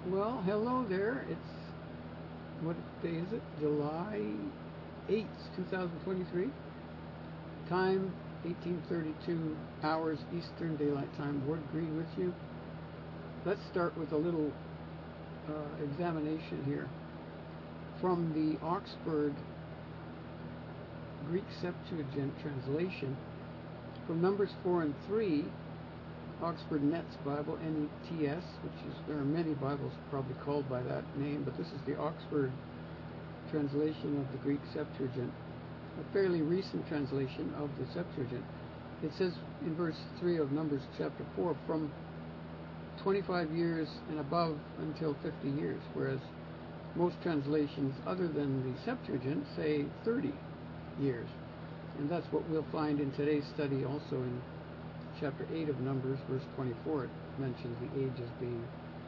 Well, hello there. What day is it? July 8th, 2023. Time 1832 hours Eastern Daylight Time. Ward Green with you. Let's start with a little examination here from the Oxford Greek Septuagint translation from Numbers 4 and 3. Oxford Nets Bible, N-E-T-S, there are many Bibles probably called by that name, but this is the Oxford translation of the Greek Septuagint, a fairly recent translation of the Septuagint. It says in verse 3 of Numbers chapter 4, from 25 years and above until 50 years, whereas most translations other than the Septuagint say 30 years. And that's what we'll find in today's study also in chapter 8 of Numbers, verse 24. It mentions the age as being,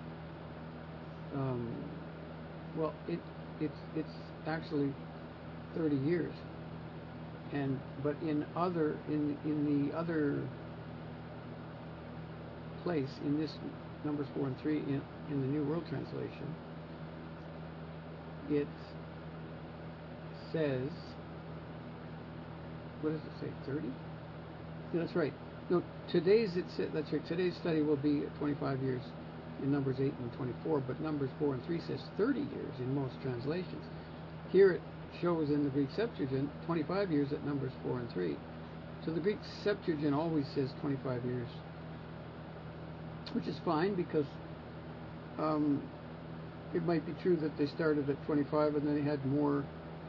it's actually 30 years. But in the other place, in this Numbers 4 and 3 in the New World Translation, it says, what does it say, 30? Yeah, that's right. No, that's right. Today's study will be 25 years in Numbers 8 and 24, but Numbers 4 and 3 says 30 years in most translations. Here it shows in the Greek Septuagint 25 years at Numbers 4 and 3. So the Greek Septuagint always says 25 years, which is fine because it might be true that they started at 25 and then they had more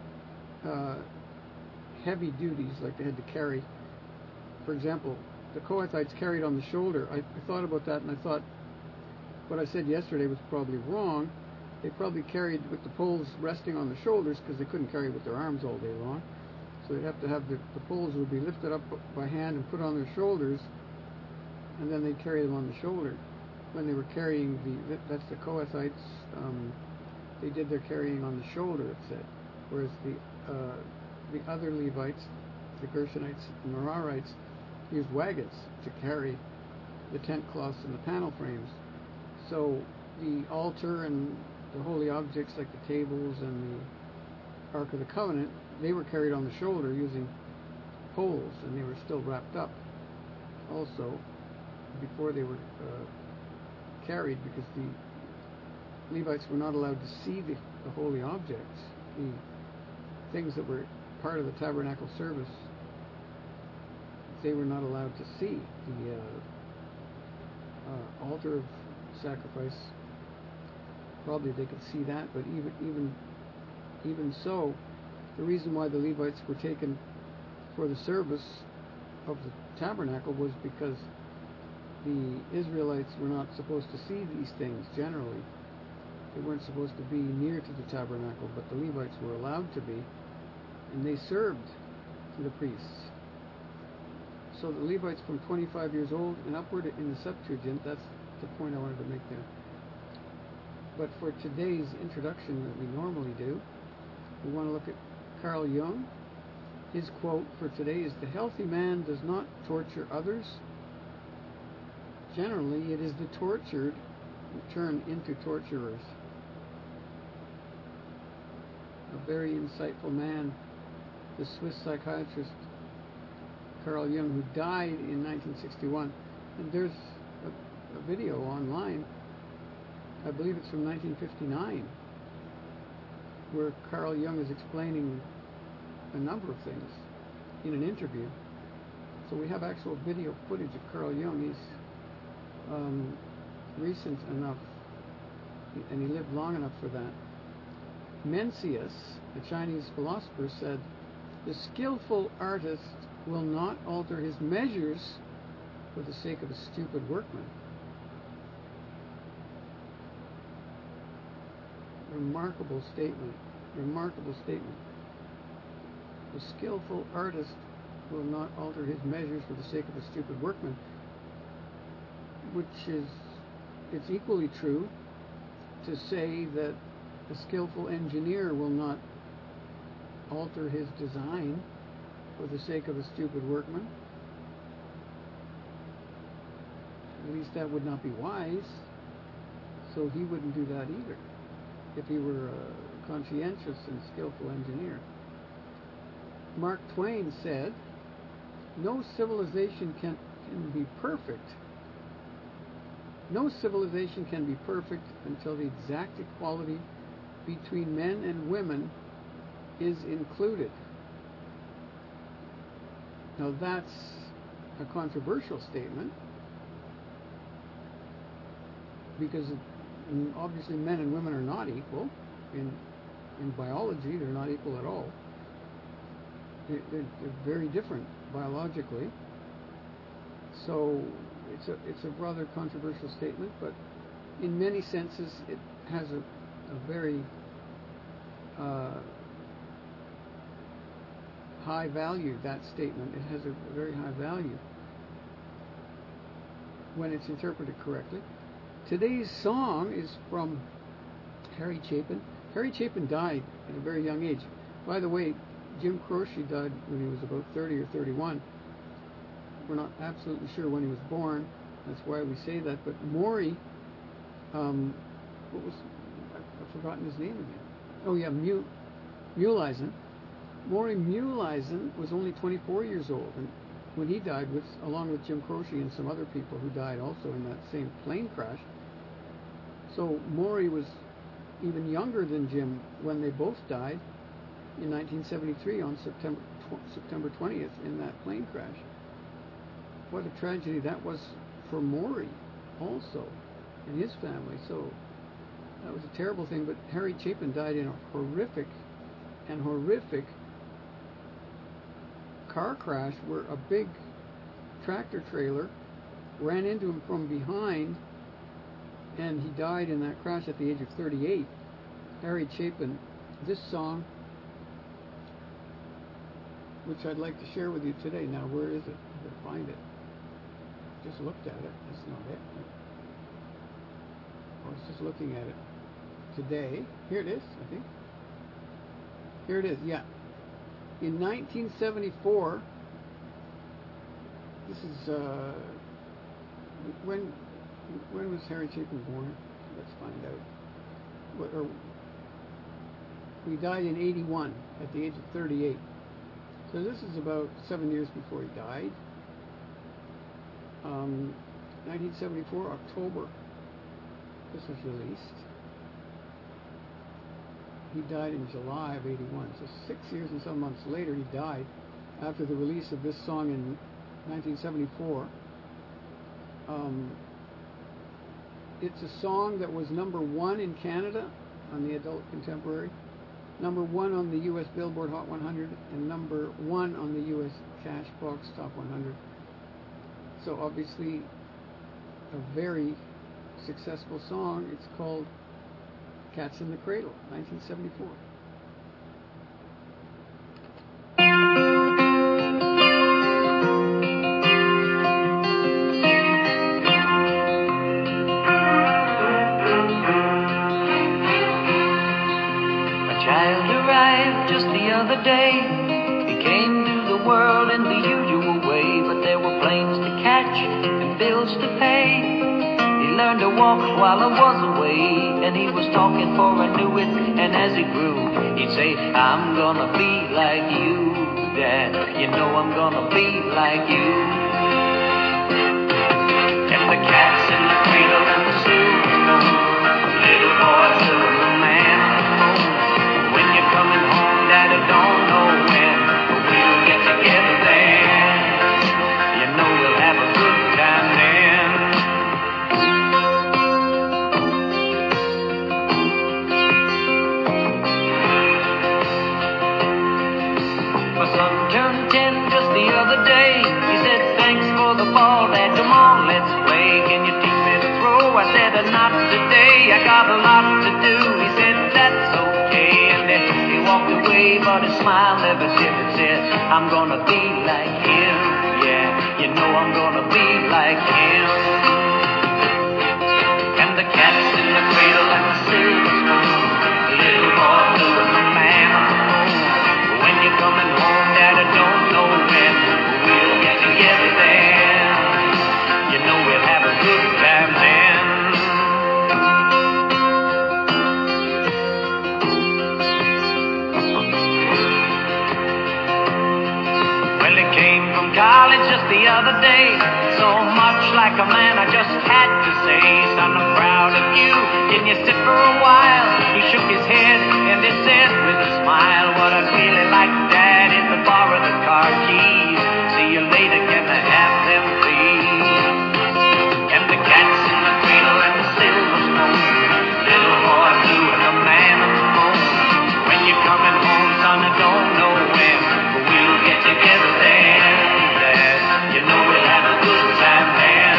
heavy duties, like they had to carry. For example, the Kohathites carried on the shoulder. I thought about that, and I thought what I said yesterday was probably wrong. They probably carried with the poles resting on the shoulders because they couldn't carry with their arms all day long. So they'd have to have the poles would be lifted up by hand and put on their shoulders, and then they'd carry them on the shoulder. When they were carrying that's the Kohathites, they did their carrying on the shoulder, it said. Whereas the other Levites, the Gershonites and Merarites, used wagons to carry the tent cloths and the panel frames. So the altar and the holy objects like the tables and the Ark of the Covenant, they were carried on the shoulder using poles, and they were still wrapped up also before they were carried, because the Levites were not allowed to see the holy objects, the things that were part of the tabernacle service. They were not allowed to see the altar of sacrifice. Probably they could see that, but even so, the reason why the Levites were taken for the service of the tabernacle was because the Israelites were not supposed to see these things generally. They weren't supposed to be near to the tabernacle, but the Levites were allowed to be, and they served the priests. So the Levites from 25 years old and upward in the Septuagint, that's the point I wanted to make there. But for today's introduction that we normally do, we want to look at Carl Jung. His quote for today is, "The healthy man does not torture others. Generally, it is the tortured who turn into torturers." A very insightful man, the Swiss psychiatrist Carl Jung, who died in 1961. And there's a video online, I believe it's from 1959, where Carl Jung is explaining a number of things in an interview. So we have actual video footage of Carl Jung. He's recent enough, and he lived long enough for that. Mencius, a Chinese philosopher, said, "The skillful artist will not alter his measures for the sake of a stupid workman." Remarkable statement. Remarkable statement. The skillful artist will not alter his measures for the sake of a stupid workman, which is, it's equally true to say that a skillful engineer will not alter his design for the sake of a stupid workman. At least that would not be wise. So he wouldn't do that either if he were a conscientious and skillful engineer. Mark Twain said, "No civilization can be perfect. No civilization can be perfect until the exact equality between men and women is included." Now that's a controversial statement, because obviously men and women are not equal. In biology, they're not equal at all. They're very different biologically. So it's a rather controversial statement, but in many senses it has a very high value. That statement, it has a very high value when it's interpreted correctly. Today's song is from Harry Chapin. Harry Chapin died at a very young age. By the way, Jim Croce died when he was about 30 or 31. We're not absolutely sure when he was born. That's why we say that. But Maury, I've forgotten his name again. Oh yeah, Muehleisen. Maury Muehleisen was only 24 years old, and when he died, along with Jim Croce and some other people who died also in that same plane crash. So Maury was even younger than Jim when they both died in 1973 on September 20th in that plane crash. What a tragedy that was for Maury also and his family. So that was a terrible thing. But Harry Chapin died in a horrific car crash where a big tractor trailer ran into him from behind, and he died in that crash at the age of 38. Harry Chapin. This song, which I'd like to share with you today. Now, where is it? I can find it. Just looked at it. That's not it. I was just looking at it today. Here it is, I think. Here it is, yeah. In 1974, this is, when was Harry Chapin born? Let's find out. He died in 81 at the age of 38. So this is about 7 years before he died. 1974, October, this was released. He died in July of 81. So 6 years and some months later, he died after the release of this song in 1974. It's a song that was #1 in Canada on the Adult Contemporary, #1 on the U.S. Billboard Hot 100, and #1 on the U.S. Cashbox Top 100. So obviously a very successful song. It's called Cats in the Cradle, 1974. Other day, he came to the world in the usual way, but there were planes to catch and bills to pay. He learned to walk while I was away, and he was talking for I knew it, and as he grew, he'd say, "I'm gonna be like you, Dad, you know I'm gonna be like you." And the cat's in the cradle and the silver spoon, little boy, little man on the phone. When you're coming home, Dad, I don't know when, but we'll get together then. You know we'll have a good time then. My son turned 10 just the other day. He said, "Thanks for the ball, Dad, come on, let's play. Can you teach me to throw?" I said, "Not today, I got a lot to do." He said, "That's okay," and then he walked away, but his smile never dimmed. Said, "I'm gonna be like him, yeah, you know I'm gonna be like him." And the cat's in the cradle and the silver spoon, little boy, little man on the phone. When you're coming home, Dad, I don't know when, but we'll get together then. You know we'll have a good time then. other day. So much like a man, I just had to say, son, I'm proud of you. Can you sit for a while? He shook his head and he said with a smile, what I'd really like, Dad, is to borrow the car keys. See you later, can I have them, please? And the cat's in the cradle and the silver spoon, little boy blue and the man on the moon. When you're coming home, son, I don't know when, but we'll get together then, Dad. You know we'll have a good time then.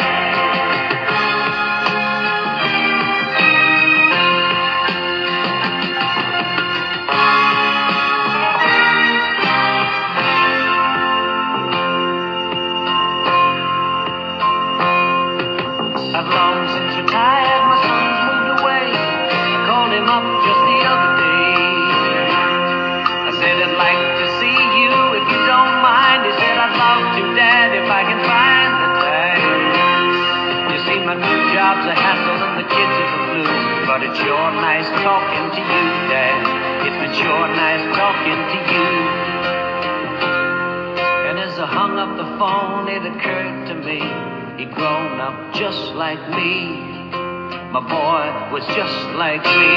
I've long since retired, my son's moved away. I called him up just the other day. I said I'd like to see you if you don't mind. He said I'd love to, Dad, if I can find the time. You see, my new job's a hassle and the kids are the flu, but it's sure nice talking to you, Dad. It's been sure nice talking to you. And as I hung up the phone, it occurred to me, he'd grown up just like me. My boy was just like me.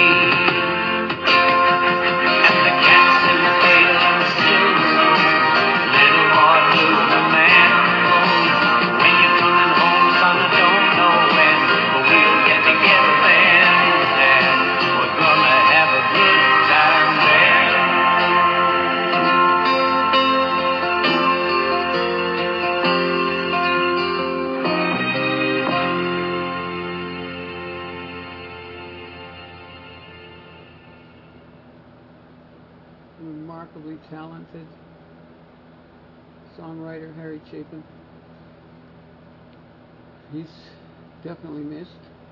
And the cat's in the cradle and the silver spoon, little boy blue and the man on the moon. When you're coming home, son, I don't know when, but we'll get together then, Dad. We're gonna have a good time then. Remarkably talented songwriter Harry Chapin. He's definitely missed.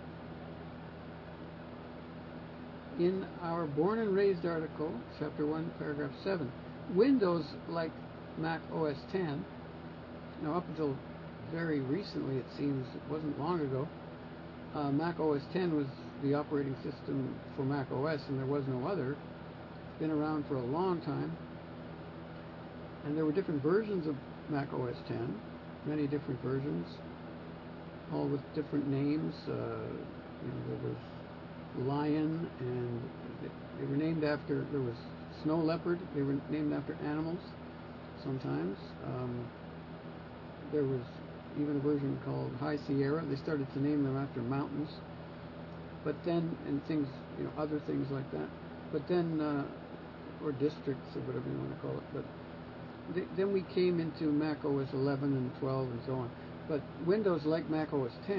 In our Born and Raised article, Chapter 1, Paragraph 7, Windows, like Mac OS X, now up until very recently, it seems, it wasn't long ago, Mac OS X was the operating system for Mac OS, and there was no other. It's been around for a long time, and there were different versions of Mac OS X, many different versions, all with different names. There was Lion, and they were named after, there was Snow Leopard, they were named after animals sometimes. There was even a version called High Sierra. They started to name them after mountains, but then, and things, other things like that. But then, or districts, or whatever you want to call it. But then we came into Mac OS 11 and 12 and so on. But Windows, like Mac OS X,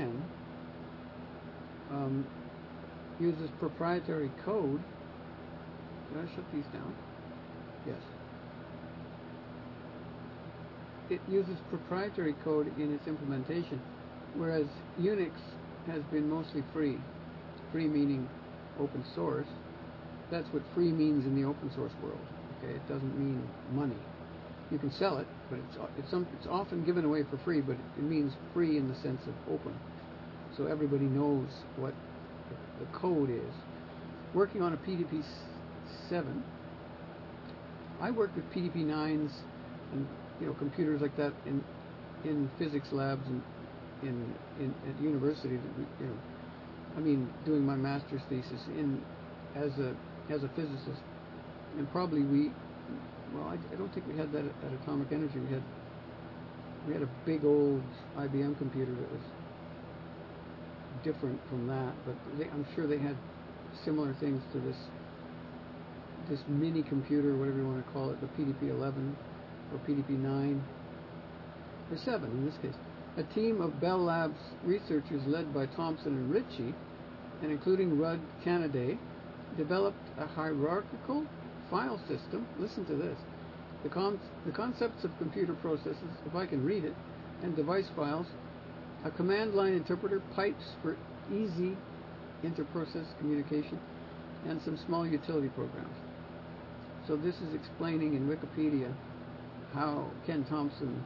uses proprietary code. Did I shut these down? Yes. It uses proprietary code in its implementation, whereas Unix has been mostly free. Free meaning open source. That's what free means in the open source world. Okay, it doesn't mean money. You can sell it, but it's often given away for free, but it means free in the sense of open. So everybody knows what the code is. Working on a PDP-7, I worked with PDP-9s and computers like that in physics labs and at university. Doing my master's thesis as a physicist, and probably I don't think we had that at Atomic Energy. We had a big old IBM computer that was different from that, but I'm sure they had similar things to this mini computer, whatever you want to call it, the PDP-11 or PDP-9 or 7 in this case. A team of Bell Labs researchers led by Thompson and Ritchie, and including Rudd Canaday, developed a hierarchical file system. Listen to this. The concepts of computer processes, if I can read it, and device files, a command line interpreter, pipes for easy inter-process communication, and some small utility programs. So this is explaining in Wikipedia how Ken Thompson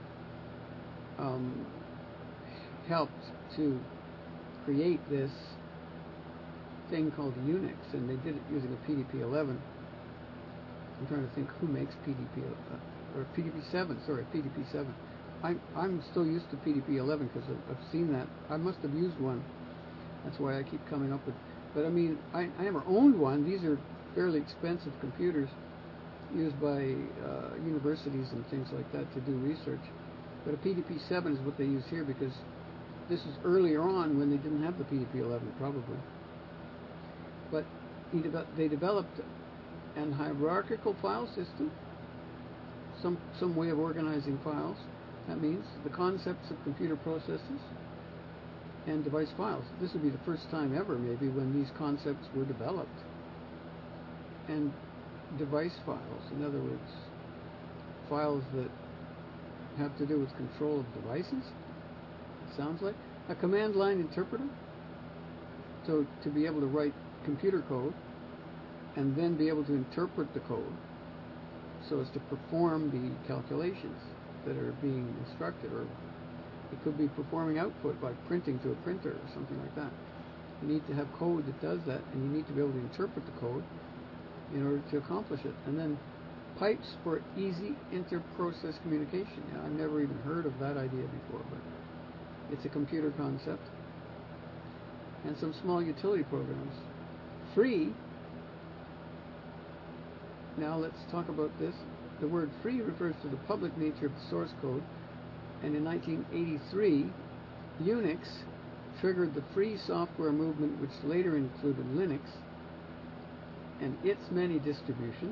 helped to create this thing called Unix, and they did it using a PDP-11. I'm trying to think who makes PDP, or PDP-7, sorry, PDP-7. I'm still used to PDP-11 because I've seen that. I must have used one. That's why I keep coming up with. But I mean, I never owned one. These are fairly expensive computers used by universities and things like that to do research. But a PDP-7 is what they use here because this is earlier on when they didn't have the PDP-11 probably. But they developed an hierarchical file system, some way of organizing files. That means the concepts of computer processes and device files. This would be the first time ever, maybe, when these concepts were developed. And device files, in other words, files that have to do with control of devices, it sounds like. A command line interpreter, so to be able to write computer code and then be able to interpret the code so as to perform the calculations that are being instructed, or it could be performing output by printing to a printer or something like that. You need to have code that does that, and you need to be able to interpret the code in order to accomplish it. And then pipes for easy inter-process communication. Yeah, I've never even heard of that idea before, but it's a computer concept. And some small utility programs. Free. Now let's talk about this. The word free refers to the public nature of the source code, and in 1983, Unix triggered the free software movement, which later included Linux and its many distributions.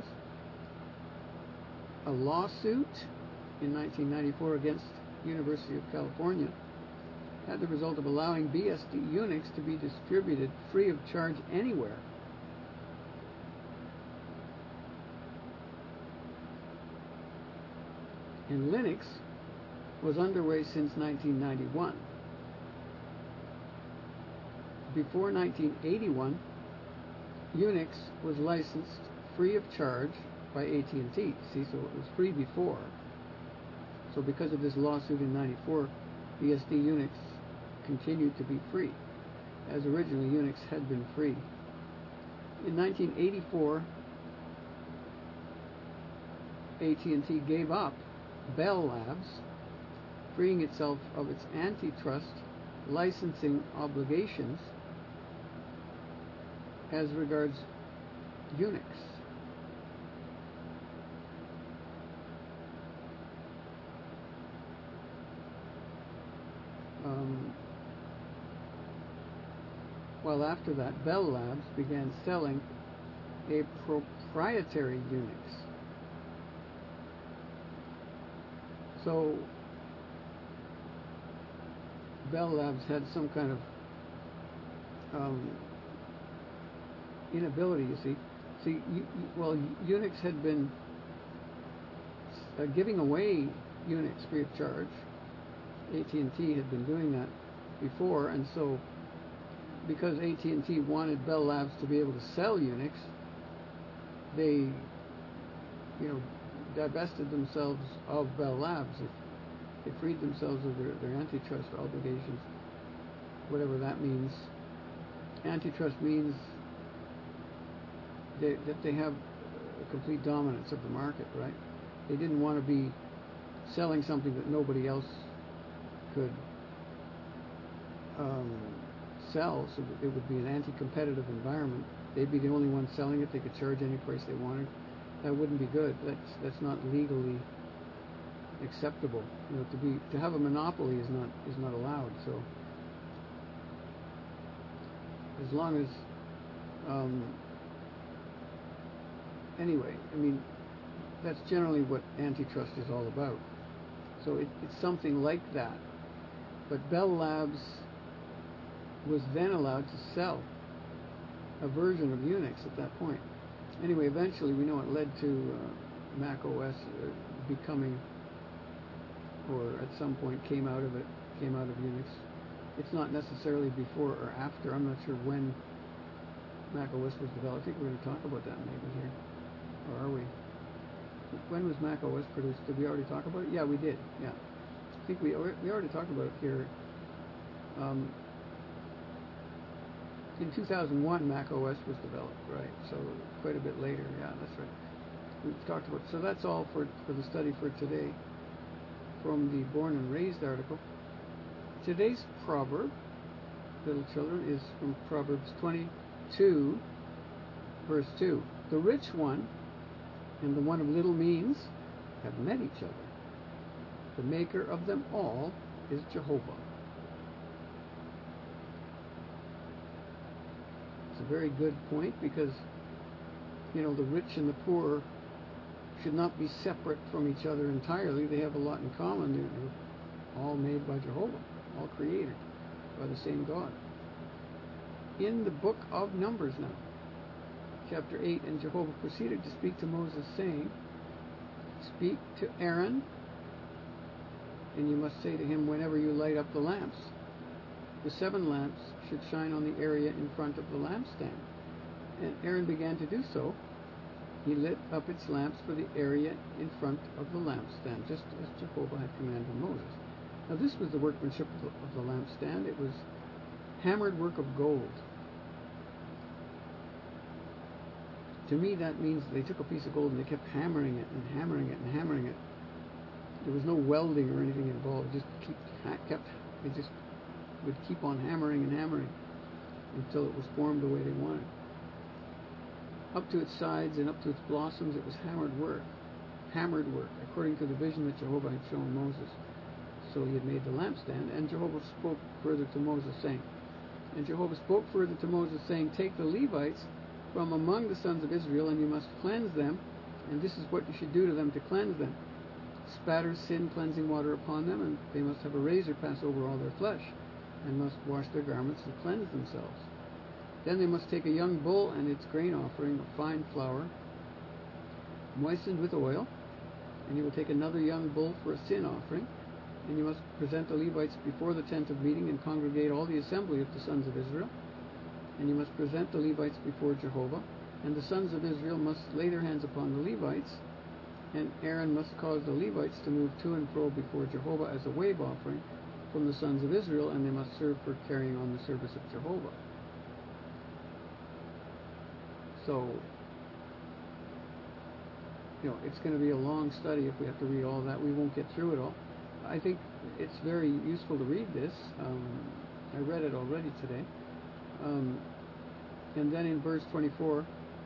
A lawsuit in 1994 against University of California had the result of allowing BSD Unix to be distributed free of charge anywhere. And Linux was underway since 1991. Before 1981, Unix was licensed free of charge by AT&T. See, so it was free before. So because of this lawsuit in 94, BSD Unix continued to be free, as originally Unix had been free. In 1984, AT&T gave up Bell Labs, freeing itself of its antitrust licensing obligations as regards Unix. While after that, Bell Labs began selling a proprietary Unix. So Bell Labs had some kind of inability, you see. Well, Unix had been giving away Unix free of charge. AT&T had been doing that before, and so because AT&T wanted Bell Labs to be able to sell Unix, they, divested themselves of Bell Labs. They freed themselves of their antitrust obligations, whatever that means. Antitrust means that they have a complete dominance of the market, right? They didn't want to be selling something that nobody else could sell, so that it would be an anti-competitive environment. They'd be the only ones selling it. They could charge any price they wanted. That wouldn't be good. That's not legally acceptable. To have a monopoly is not allowed. So as long as anyway, that's generally what antitrust is all about. So it's something like that. But Bell Labs was then allowed to sell a version of Unix at that point. Anyway, eventually we know it led to Mac OS becoming, or at some point came out of Unix. It's not necessarily before or after. I'm not sure when Mac OS was developed. I think we're going to talk about that maybe here. Or are we? When was Mac OS produced? Did we already talk about it? Yeah, we did. Yeah. I think we already talked about it here. In 2001, Mac OS was developed, right? So quite a bit later. Yeah, that's right. We've talked about. So that's all for the study for today. from the born and raised article. Today's proverb, little children, is from Proverbs 22, verse 2. The rich one and the one of little means have met each other. The maker of them all is Jehovah. It's a very good point, because the rich and the poor should not be separate from each other entirely. They have a lot in common. They're all made by Jehovah, all created by the same God. In the book of Numbers now, chapter 8, and Jehovah proceeded to speak to Moses, saying, speak to Aaron, and you must say to him, whenever you light up the lamps, the 7 lamps should shine on the area in front of the lampstand. And Aaron began to do so. He lit up its lamps for the area in front of the lampstand, just as Jehovah had commanded Moses. Now this was the workmanship of the lampstand. It was hammered work of gold. To me, that means they took a piece of gold and they kept hammering it and hammering it and hammering it. There was no welding or anything involved. They just would keep on hammering and hammering until it was formed the way they wanted. Up to its sides and up to its blossoms, it was hammered work, according to the vision that Jehovah had shown Moses. So he had made the lampstand, and Jehovah spoke further to Moses, saying, take the Levites from among the sons of Israel, and you must cleanse them, and this is what you should do to them to cleanse them. Spatter sin cleansing water upon them, and they must have a razor pass over all their flesh, and must wash their garments and cleanse themselves. Then they must take a young bull and its grain offering of fine flour, moistened with oil, and you will take another young bull for a sin offering, and you must present the Levites before the tent of meeting and congregate all the assembly of the sons of Israel. And you must present the Levites before Jehovah, and the sons of Israel must lay their hands upon the Levites, and Aaron must cause the Levites to move to and fro before Jehovah as a wave offering from the sons of Israel, and they must serve for carrying on the service of Jehovah. So, it's going to be a long study if we have to read all that. We won't get through it all. I think it's very useful to read this. I read it already today. And then in verse 24,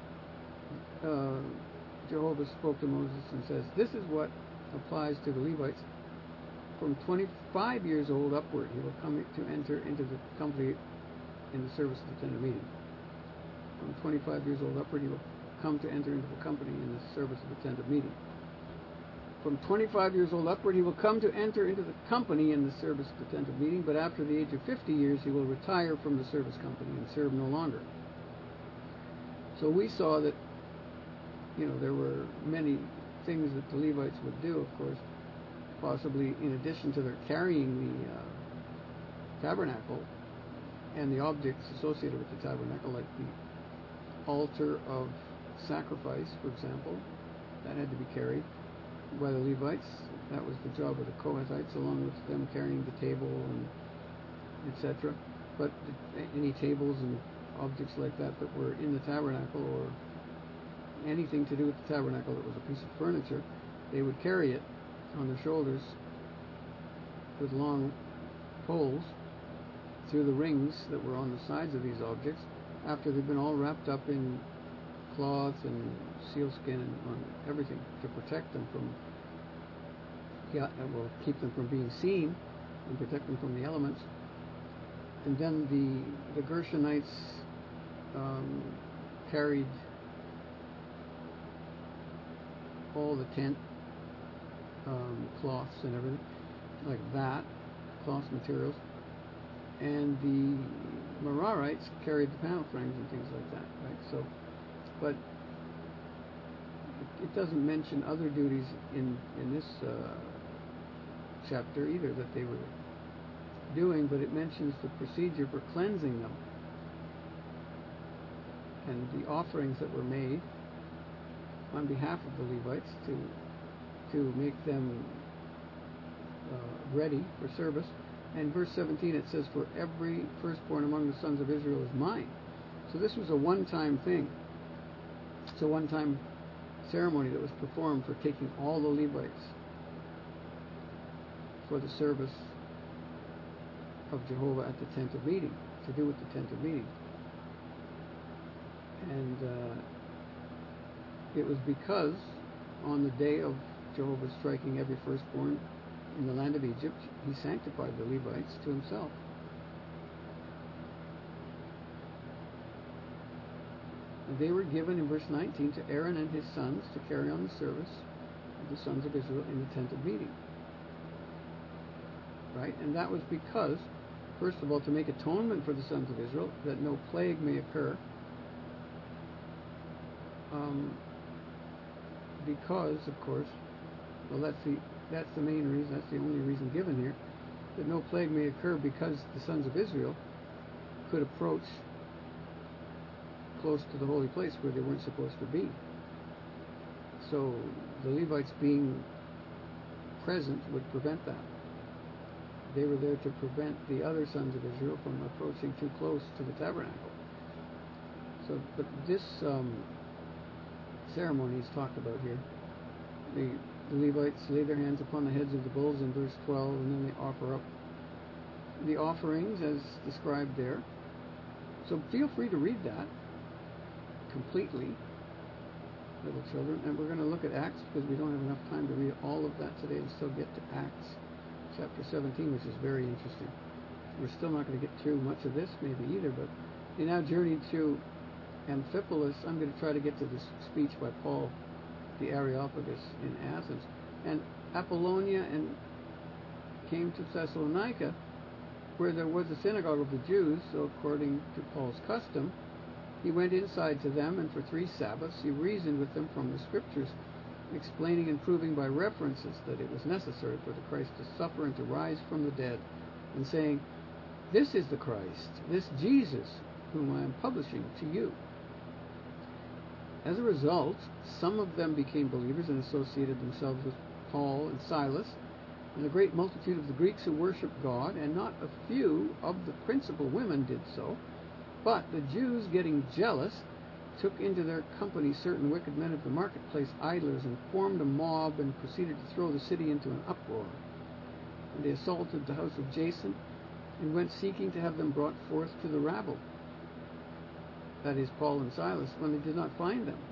Jehovah spoke to Moses and says, this is what applies to the Levites. From 25 years old upward, he will come to enter into the company in the service of the tent of meeting. From 25 years old upward, he will come to enter into the company in the service of the tent of meeting. From 25 years old upward, he will come to enter into the company in the service of the tent of meeting, but after the age of 50 years, he will retire from the service company and serve no longer. So we saw that, there were many things that the Levites would do, of course, possibly in addition to their carrying the tabernacle and the objects associated with the tabernacle, like the altar of sacrifice, for example, that had to be carried by the Levites. That was the job of the Kohathites, along with them carrying the table and etc. But any tables and objects like that were in the tabernacle, or anything to do with the tabernacle that was a piece of furniture, they would carry it on their shoulders with long poles through the rings that were on the sides of these objects, after they've been all wrapped up in cloth and sealskin and on everything to protect them from, keep them from being seen and protect them from the elements. And then the Gershonites carried all the tent cloths and everything like that, cloth materials, and the Merarites carried the panel frames and things like that, right? So, but it doesn't mention other duties in this chapter either that they were doing, but it mentions the procedure for cleansing them and the offerings that were made on behalf of the Levites to make them ready for service. And verse 17, it says, for every firstborn among the sons of Israel is mine. So this was a one-time thing. It's a one-time ceremony that was performed for taking all the Levites for the service of Jehovah at the tent of meeting, to do with the tent of meeting. And it was because on the day of Jehovah striking every firstborn in the land of Egypt, he sanctified the Levites to himself. And they were given in verse 19 to Aaron and his sons to carry on the service of the sons of Israel in the tent of meeting. Right? And that was because, first of all, to make atonement for the sons of Israel, that no plague may occur. Because, of course, well, that's the main reason, that's the only reason given here, that no plague may occur because the sons of Israel could approach close to the holy place where they weren't supposed to be. So the Levites being present would prevent that. They were there to prevent the other sons of Israel from approaching too close to the tabernacle. So, but this ceremony is talked about here. The Levites lay their hands upon the heads of the bulls in verse 12, and then they offer up the offerings as described there. So feel free to read that completely, little children. And we're going to look at Acts because we don't have enough time to read all of that today and still get to Acts chapter 17, which is very interesting. We're still not going to get through much of this maybe either, but they now journeyed to Amphipolis. I'm going to try to get to this speech by Paul the Areopagus in Athens, and Apollonia, and came to Thessalonica, where there was a synagogue of the Jews. So according to Paul's custom, he went inside to them, and for 3 Sabbaths he reasoned with them from the Scriptures, explaining and proving by references that it was necessary for the Christ to suffer and to rise from the dead, and saying, "This is the Christ, this Jesus, whom I am publishing to you." As a result, some of them became believers and associated themselves with Paul and Silas, and a great multitude of the Greeks who worshiped God, and not a few of the principal women did so. But the Jews, getting jealous, took into their company certain wicked men of the marketplace, idlers, and formed a mob, and proceeded to throw the city into an uproar. And they assaulted the house of Jason, and went seeking to have them brought forth to the rabble, that is, Paul and Silas, when they did not find them.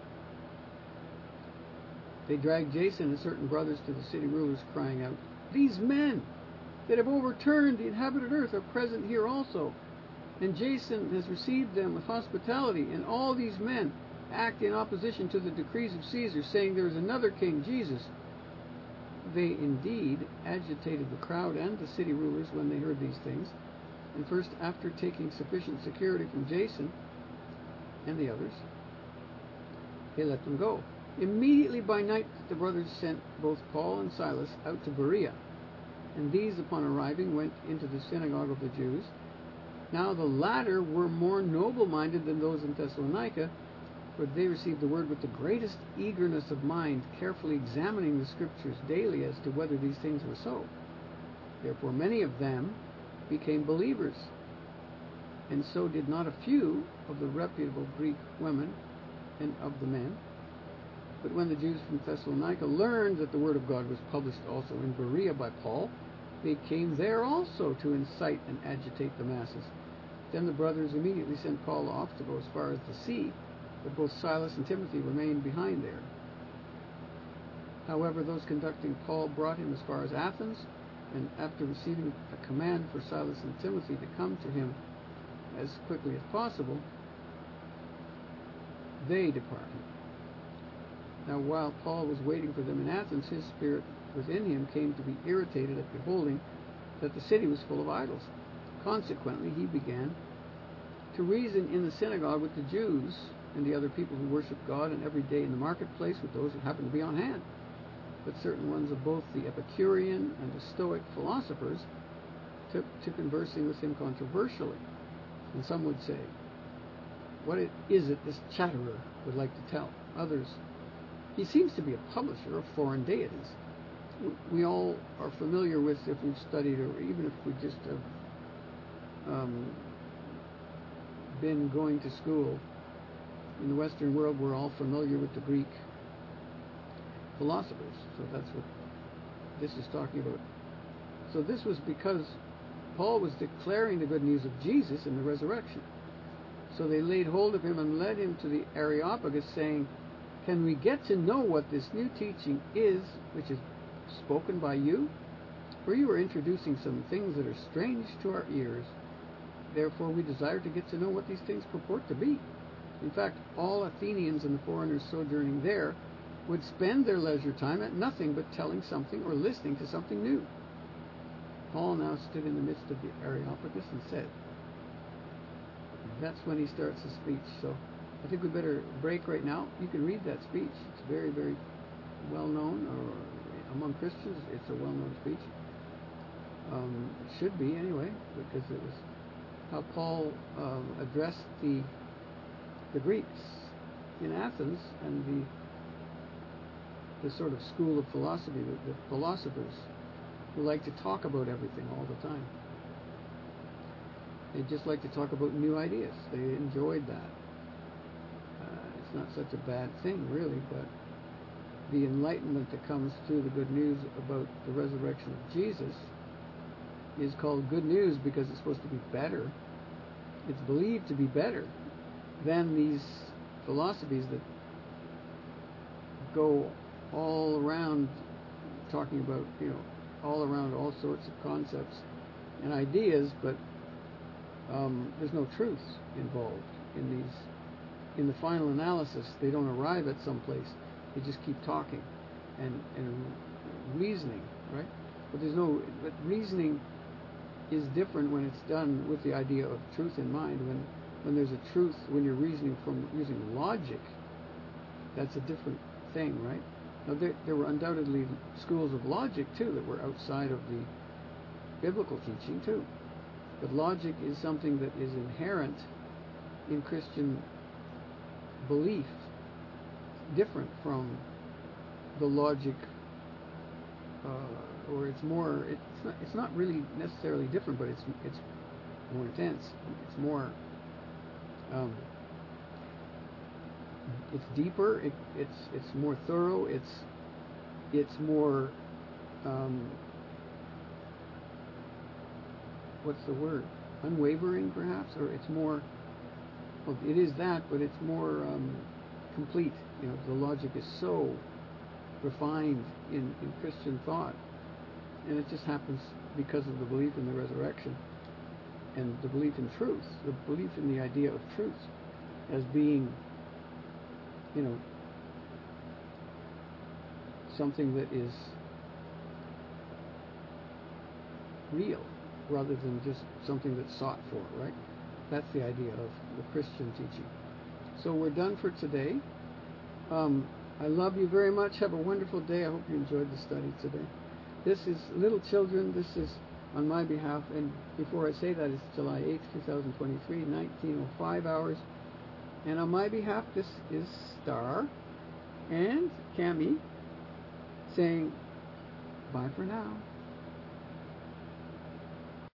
They dragged Jason and certain brothers to the city rulers, crying out, "These men that have overturned the inhabited earth are present here also, and Jason has received them with hospitality, and all these men act in opposition to the decrees of Caesar, saying there is another king, Jesus." They indeed agitated the crowd and the city rulers when they heard these things, and first, after taking sufficient security from Jason and the others, they let them go. Immediately by night the brothers sent both Paul and Silas out to Berea, and these, upon arriving, went into the synagogue of the Jews. Now the latter were more noble-minded than those in Thessalonica, for they received the word with the greatest eagerness of mind, carefully examining the Scriptures daily as to whether these things were so. Therefore many of them became believers, and so did not a few of the reputable Greek women and of the men. But when the Jews from Thessalonica learned that the word of God was published also in Berea by Paul, they came there also to incite and agitate the masses. Then the brothers immediately sent Paul off to go as far as the sea, but both Silas and Timothy remained behind there. However, those conducting Paul brought him as far as Athens, and after receiving a command for Silas and Timothy to come to him as quickly as possible, they departed. Now while Paul was waiting for them in Athens, his spirit within him came to be irritated at beholding that the city was full of idols. Consequently, he began to reason in the synagogue with the Jews and the other people who worship God, and every day in the marketplace with those who happened to be on hand. But certain ones of both the Epicurean and the Stoic philosophers took to conversing with him controversially. And some would say, "What is it this chatterer would like to tell?" Others, "He seems to be a publisher of foreign deities." We all are familiar with, if we've studied, or even if we just have been going to school in the Western world, we're all familiar with the Greek philosophers. So that's what this is talking about. So this was because Paul was declaring the good news of Jesus and the resurrection. So they laid hold of him and led him to the Areopagus, saying, "Can we get to know what this new teaching is, which is spoken by you? For you are introducing some things that are strange to our ears. Therefore we desire to get to know what these things purport to be." In fact, all Athenians and the foreigners sojourning there would spend their leisure time at nothing but telling something or listening to something new. Paul now stood in the midst of the Areopagus and said, that's when he starts his speech. So I think we better break right now. You can read that speech. It's very, very well known, or among Christians, it's a well-known speech. It should be anyway, because it was how Paul addressed the Greeks in Athens and the sort of school of philosophy, the philosophers who like to talk about everything all the time. They just like to talk about new ideas. They enjoyed that. It's not such a bad thing, really, but the enlightenment that comes through the good news about the resurrection of Jesus is called good news because it's supposed to be better. It's believed to be better than these philosophies that go all around talking about, all around all sorts of concepts and ideas, but there's no truth involved in these. In the final analysis, they don't arrive at some place. They just keep talking and reasoning, right? But reasoning is different when it's done with the idea of truth in mind. When there's a truth, when you're reasoning from using logic, that's a different thing, right? Now, there were undoubtedly schools of logic, too, that were outside of the biblical teaching, too. But logic is something that is inherent in Christian belief, different from the logic, or it's more. It's not really necessarily different, but it's more intense. It's more. It's deeper. It's more thorough. It's more. What's the word? Unwavering, perhaps, or it's more. Well, it is that, but it's more complete. The logic is so refined in Christian thought, and it just happens because of the belief in the resurrection and the belief in truth, the belief in the idea of truth as being, something that is real, rather than just something that's sought for, right? That's the idea of the Christian teaching. So we're done for today. I love you very much. Have a wonderful day. I hope you enjoyed the study today. This is Little Children. This is on my behalf. And before I say that, it's July 8th, 2023, 19:05 hours. And on my behalf, this is Star and Cami saying bye for now.